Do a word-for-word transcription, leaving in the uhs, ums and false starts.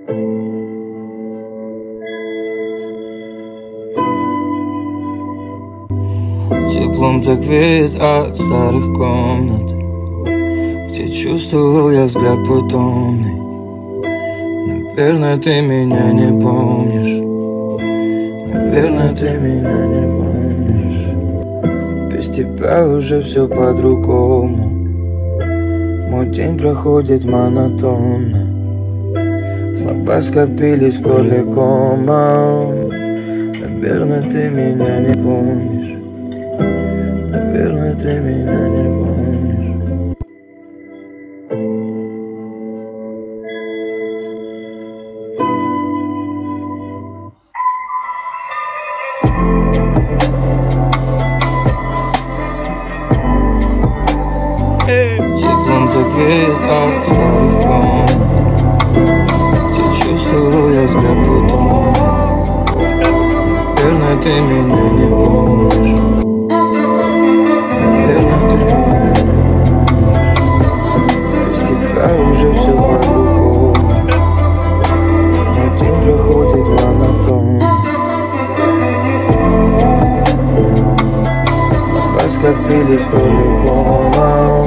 Теплом так веет от старых комнат, где чувствовал я взгляд твой томный. Наверное, ты меня не помнишь. Наверное, ты меня не помнишь. Без тебя уже все по-другому. Мой день проходит монотонно. Слова скопились в горле комом. Наверное, ты меня не помнишь. Наверное, ты меня не помнишь. Теплом так веет от старых комнат, где чувствовал я взгляд твой томный. Наверное, ты меня не помнишь. Наверное, ты меня не помнишь. Без тебя уже все по-другому. Мой день проходит монотонно. Слова скопились по-любому.